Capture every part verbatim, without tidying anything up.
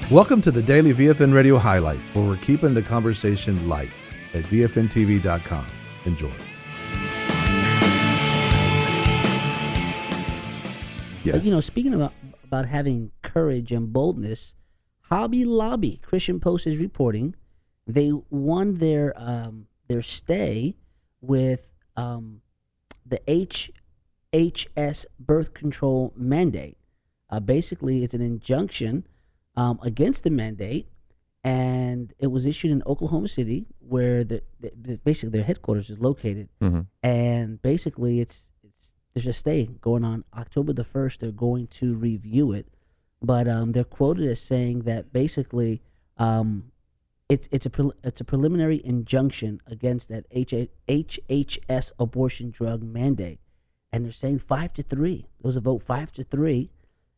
Welcome to the Daily V F N Radio Highlights, where we're keeping the conversation light at V F N T V dot com. Enjoy. Yes. But, you know, speaking about, about having courage and boldness, Hobby Lobby, Christian Post is reporting, they won their um, their stay with um, the H H S birth control mandate. Uh, basically, it's an injunction um, against the mandate, and it was issued in Oklahoma City, where the, the basically their headquarters is located. Mm-hmm. And basically, it's it's there's a stay going on October the first. They're going to review it, but um, they're quoted as saying that basically um, it's it's a pre- it's a preliminary injunction against that H H S abortion drug mandate, and they're saying five to three. There was a vote five to three,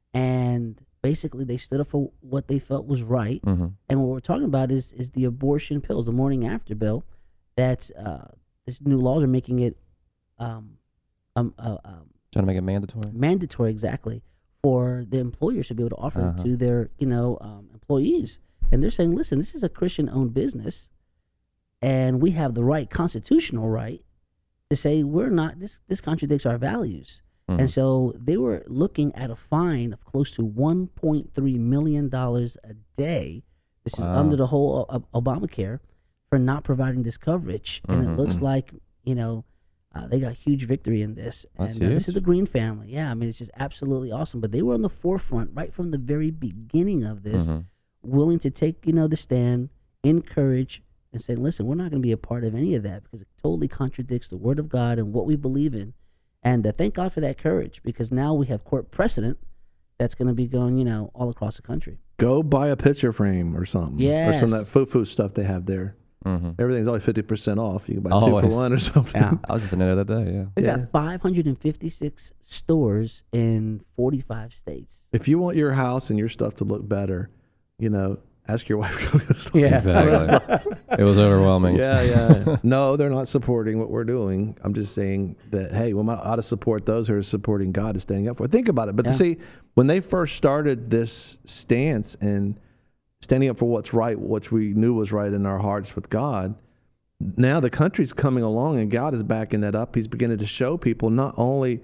and basically they stood up for what they felt was right. Mm-hmm. And what we're talking about is is the abortion pills, the morning after bill. That's uh, this new laws are making it um, um, uh, um, trying to make it mandatory. Mandatory, exactly, for the employers to be able to offer uh-huh. it to their you know um, employees. And they're saying, listen, this is a Christian-owned business, and we have the right, constitutional right, to say we're not. This this contradicts our values. Mm-hmm. And so they were looking at a fine of close to one point three million dollars a day. This wow. is under the whole uh, Obamacare for not providing this coverage. And mm-hmm. it looks like, you know, uh, they got huge victory in this. That's and uh, this is the Green family. Yeah, I mean, it's just absolutely awesome. But they were on the forefront right from the very beginning of this, mm-hmm. willing to take, you know, the stand, encourage, and say, listen, we're not going to be a part of any of that because it totally contradicts the Word of God and what we believe in. And uh, thank God for that courage, because now we have court precedent that's going to be going, you know, all across the country. Go buy a picture frame or something. Yes. Or some of that foo-foo stuff they have there. Mm-hmm. Everything's always fifty percent off. You can buy always. two for one or something. Yeah. I was just in there the other day, yeah. They yeah. got five hundred fifty-six stores in forty-five states. If you want your house and your stuff to look better, you know, ask your wife to go to the store. Yeah, exactly. It was overwhelming. Yeah, yeah. No, they're not supporting what we're doing. I'm just saying that, hey, we ought to support those who are supporting God and standing up for it. Think about it. But yeah. see, when they first started this stance and standing up for what's right, which we knew was right in our hearts with God, now the country's coming along and God is backing that up. He's beginning to show people not only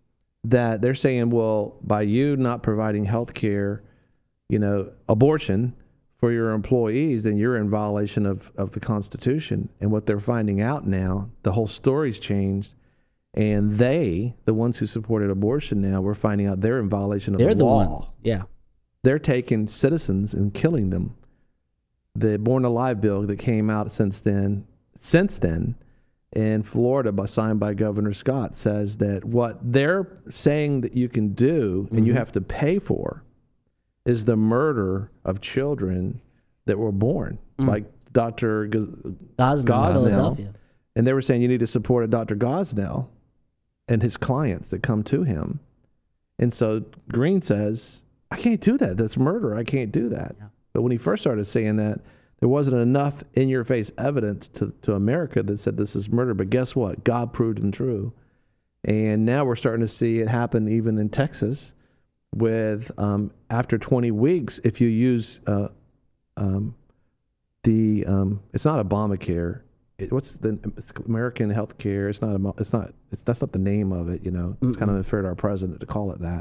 that they're saying, well, by you not providing health care, you know, abortion for your employees, then you're in violation of, of the Constitution. And what they're finding out now, the whole story's changed. And they, the ones who supported abortion now, we're finding out they're in violation of they're the law. The ones. Yeah. They're taking citizens and killing them. The Born Alive bill that came out since then, since then, in Florida, by, signed by Governor Scott, says that what they're saying that you can do mm-hmm. and you have to pay for is the murder of children that were born, mm. like Doctor G- Gosnell, Gosnell. And they were saying you need to support Doctor Gosnell and his clients that come to him. And so Green says, I can't do that. That's murder. I can't do that. Yeah. But when he first started saying that, there wasn't enough in-your-face evidence to, to America that said this is murder. But guess what? God proved him true. And now we're starting to see it happen even in Texas with um, after twenty weeks, if you use uh, um, the, um, it's not Obamacare. It, what's the it's American Health Care? It's not, a, it's not, it's, that's not the name of it, you know. It's mm-hmm. kind of unfair to our president to call it that.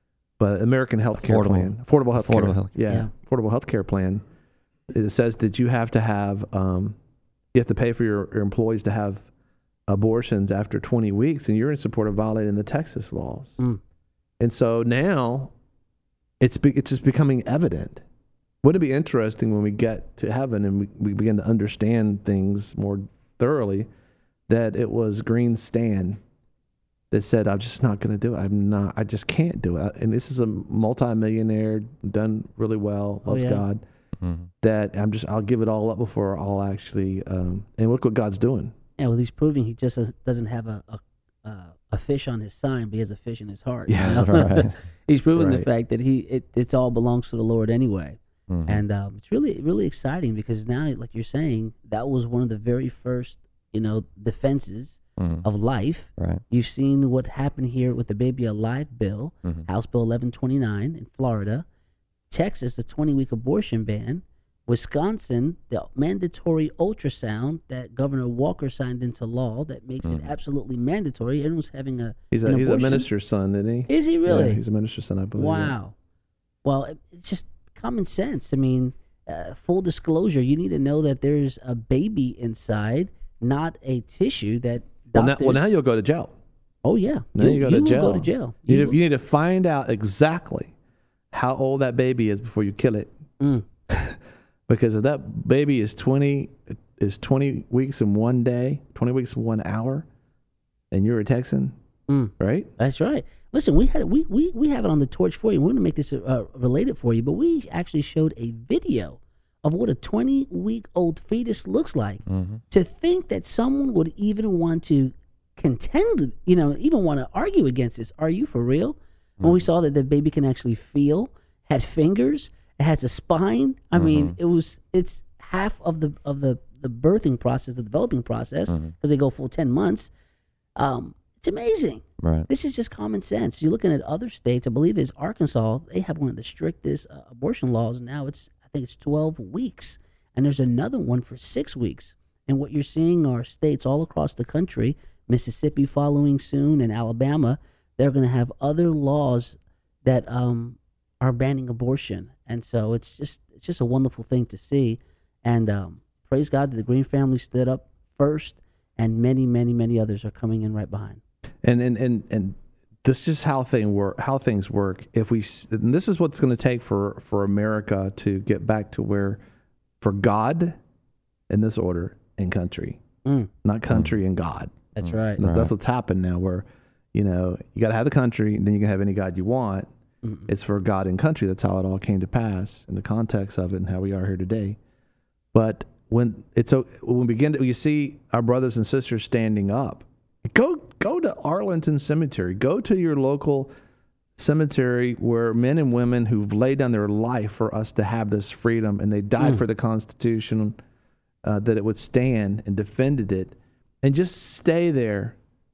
But American Health Care Plan, Affordable Health Care. Affordable Health Yeah, yeah, Affordable Health Care Plan. It says that you have to have, um, you have to pay for your, your employees to have abortions after twenty weeks, and you're in support of violating the Texas laws. Mm. And so now it's be, it's just becoming evident. Wouldn't it be interesting when we get to heaven and we, we begin to understand things more thoroughly that it was Green's stand that said, I'm just not going to do it. I'm not, I just can't do it. And this is a multimillionaire, done really well, loves oh, yeah. God, mm-hmm. that I'm just, I'll give it all up before I'll actually, um, and look what God's doing. Yeah, well, he's proving he just doesn't have a, a Uh, a fish on his sign, but he has a fish in his heart. Yeah, you know? Right. He's proven right. the fact that he it it's all belongs to the Lord anyway, mm-hmm. and um, it's really really exciting because now, like you're saying, that was one of the very first you know defenses mm-hmm. of life. Right. You've seen what happened here with the Baby Alive bill, mm-hmm. House Bill eleven twenty-nine in Florida. Texas, the twenty-week abortion ban. Wisconsin, the mandatory ultrasound that Governor Walker signed into law that makes it absolutely mandatory. Everyone's having a He's a an he's a abortion. minister's son, isn't he? Is he really? Yeah, he's a minister's son, I believe. yeah. Wow. Well, it- it's just common sense. I mean, uh, full disclosure, you need to know that there's a baby inside, not a tissue that Well now, doctors... well, now you'll go to jail. Oh, yeah. Now you, go to will jail. go to jail. You, You need, will- you need to find out exactly how old that baby is before you kill it. Mm. Because if that baby is twenty is twenty weeks in one day, twenty weeks in one hour, and you're a Texan, Mm. right? That's right. Listen, we had we we we have it on the torch for you. We're going to make this uh, related for you, but we actually showed a video of what a twenty-week-old fetus looks like. Mm-hmm. To think that someone would even want to contend, you know, even want to argue against this. Are you for real? When we saw that the baby can actually feel, had fingers, it has a spine. I mean, it was it's half of the of the the birthing process, the developing process, because they go full ten months. Um, it's amazing. Right. This is just common sense. You're looking at other states. I believe it's Arkansas. They have one of the strictest uh, abortion laws. Now it's I think it's twelve weeks, and there's another one for six weeks. And what you're seeing are states all across the country, Mississippi following soon, and Alabama. They're going to have other laws that um, are banning abortion, and so it's just it's just a wonderful thing to see. And um, praise God that the Green family stood up first, and many, many, many others are coming in right behind. And and and and this is just how thing work. How things work. If we, s- and this is what's going to take for for America to get back to where, for God, in this order, and country, Mm, not country and God. that's right. And Right. That's what's happened now. Where, you know, you got to have the country, and then you can have any God you want. Mm-mm. It's for God and country. That's how it all came to pass in the context of it, and how we are here today. But when it's o- when we begin to, you see our brothers and sisters standing up. Go go to Arlington Cemetery. Go to your local cemetery where men and women who've laid down their life for us to have this freedom, and they died Mm. for the Constitution, uh, that it would stand, and defended it, and just stay there.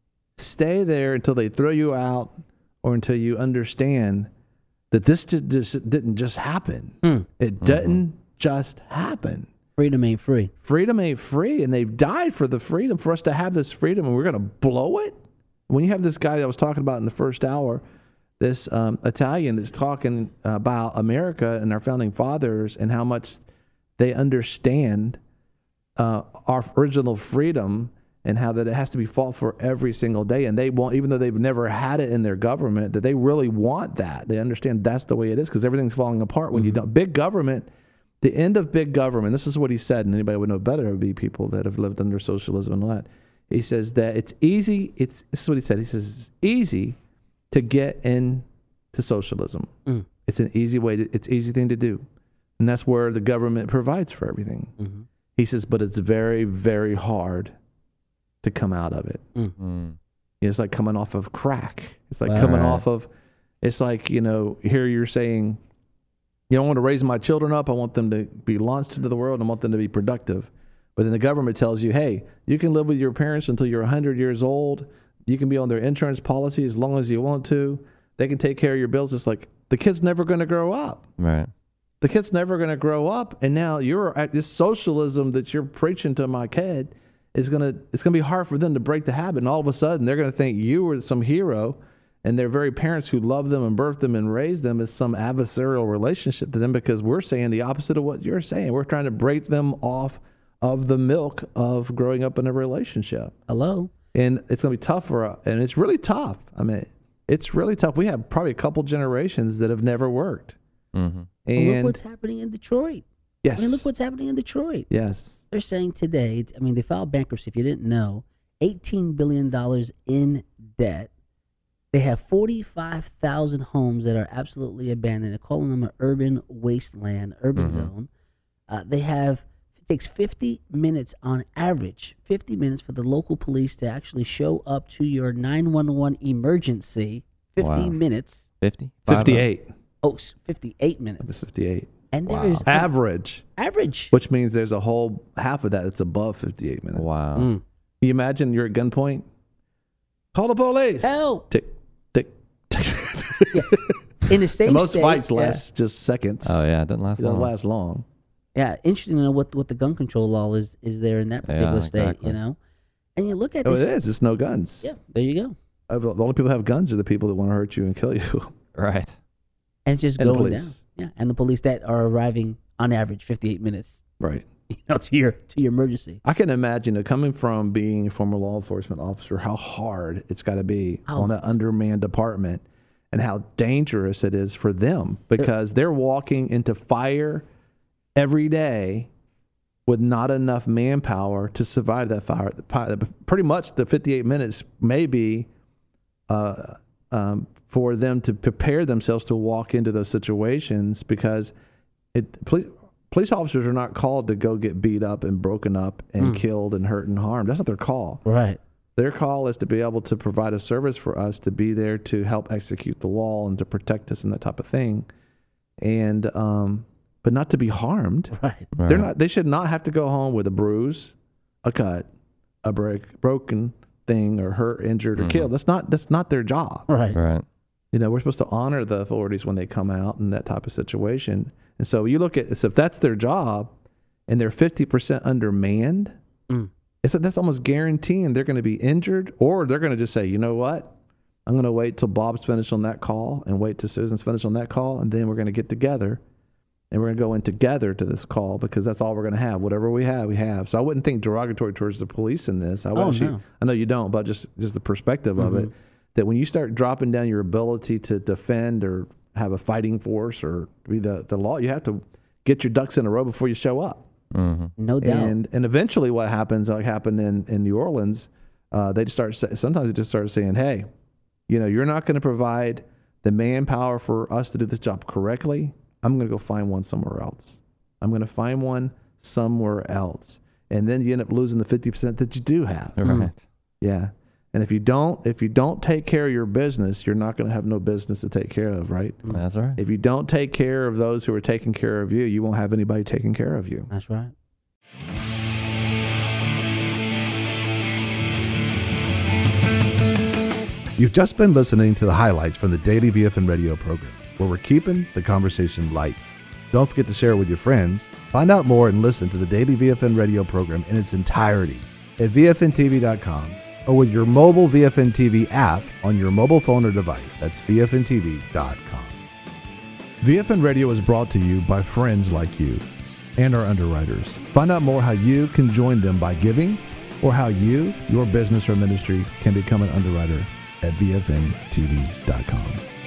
Stay there until they throw you out, or until you understand that this just, just didn't just happen. Mm. It didn't just happen. Freedom ain't free. Freedom ain't free, and they've died for the freedom, for us to have this freedom, and we're going to blow it? When you have this guy that I was talking about in the first hour, this um, Italian that's talking about America and our founding fathers and how much they understand uh, our original freedom, and how that it has to be fought for every single day, and they want, even though they've never had it in their government, that they really want that. They understand that's the way it is, because everything's falling apart when you don't. Big government, the end of big government, this is what he said, and anybody would know better, it would be people that have lived under socialism and all that. He says that it's easy, it's this is what he said, he says it's easy to get into socialism. Mm. It's an easy way to, it's an easy thing to do. And that's where the government provides for everything. Mm-hmm. He says, but it's very, very hard to come out of it. Mm. You know, it's like coming off of crack. It's like Wow. coming Right. off of, it's like, you know, here you're saying, you know, I want to raise my children up. I want them to be launched into the world. I want them to be productive. But then the government tells you, hey, you can live with your parents until you're one hundred years old. You can be on their insurance policy as long as you want to. They can take care of your bills. It's like the kid's never going to grow up. Right. The kid's never going to grow up. And now you're at this socialism that you're preaching to my kid is going to, it's going to be hard for them to break the habit. And all of a sudden they're going to think you were some hero, and their very parents who love them and birthed them and raised them is some adversarial relationship to them, because we're saying the opposite of what you're saying. We're trying to break them off of the milk of growing up in a relationship. Hello. And it's going to be tough for us. And it's really tough. I mean, it's really tough. We have probably a couple generations that have never worked. Mm-hmm. Well, look And what's happening in Detroit. yes. I mean, look what's happening in Detroit. yes. They're saying today, I mean, they filed bankruptcy, if you didn't know, eighteen billion dollars in debt. They have forty-five thousand homes that are absolutely abandoned. They're calling them an urban wasteland, urban Mhm. zone. Uh, they have, it takes fifty minutes on average, fifty minutes for the local police to actually show up to your nine one one emergency. fifty Wow. minutes. fifty? fifty-eight. Oh, s- fifty-eight minutes. It's fifty-eight. And there Wow. is Average. average. Which means there's a whole half of that that's above fifty-eight minutes. Wow. Mm. Can you imagine you're at gunpoint? Call the police. Help. Tick, tick, tick. Yeah. in the same And most state, fights yeah. last just seconds. Oh yeah, it doesn't last It doesn't long. last long. Yeah, interesting to know what what the gun control law is is there in that particular Yeah, state. exactly. You know, and you look at Oh, this. it is. It's no guns. Yeah, there you go. Uh, The only people who have guns are the people that want to hurt you and kill you. Right. And it's just And the going police. down. Yeah, and the police that are arriving on average fifty-eight minutes, Right. you know, to your to your emergency. I can imagine it coming from being a former law enforcement officer, how hard it's got to be Oh. on an undermanned department and how dangerous it is for them because they're walking into fire every day with not enough manpower to survive that fire. Pretty much the fifty-eight minutes may be uh, um, for them to prepare themselves to walk into those situations because it police, police officers are not called to go get beat up and broken up and Mm. killed and hurt and harmed. That's not their call. Right. Their call is to be able to provide a service for us, to be there to help execute the law and to protect us and that type of thing. And um, but not to be harmed. Right. Right. They're not. They should not have to go home with a bruise, a cut, a break, broken thing, or hurt, injured, or Mhm. killed. That's not. That's not their job. Right. Right. You know, we're supposed to honor the authorities when they come out in that type of situation. And so you look at so if that's their job, and they're fifty percent undermanned, Mm. it's that's almost guaranteeing they're going to be injured, or they're going to just say, you know what, I'm going to wait till Bob's finished on that call, and wait till Susan's finished on that call, and then we're going to get together. And we're going to go in together to this call because that's all we're going to have. Whatever we have, we have. So I wouldn't think derogatory towards the police in this. I would Oh, actually, no. I know you don't, but just just the perspective of it, that when you start dropping down your ability to defend or have a fighting force or be the, the law, you have to get your ducks in a row before you show up. Mm-hmm. No doubt. And and eventually what happens, like happened in, in New Orleans, uh, they just start, sa- sometimes they just start saying, hey, you know, you're not going to provide the manpower for us to do this job correctly. I'm going to go find one somewhere else. I'm going to find one somewhere else. And then you end up losing the fifty percent that you do have. Right. Yeah. And if you don't, if you don't take care of your business, you're not going to have no business to take care of, right? That's right. If you don't take care of those who are taking care of you, you won't have anybody taking care of you. That's right. You've just been listening to the highlights from the Daily V F N Radio program, where we're keeping the conversation light. Don't forget to share it with your friends. Find out more and listen to the Daily V F N Radio program in its entirety at V F N T V dot com or with your mobile V F N T V app on your mobile phone or device. That's V F N T V dot com. V F N Radio is brought to you by friends like you and our underwriters. Find out more how you can join them by giving or how you, your business or ministry can become an underwriter at V F N T V dot com.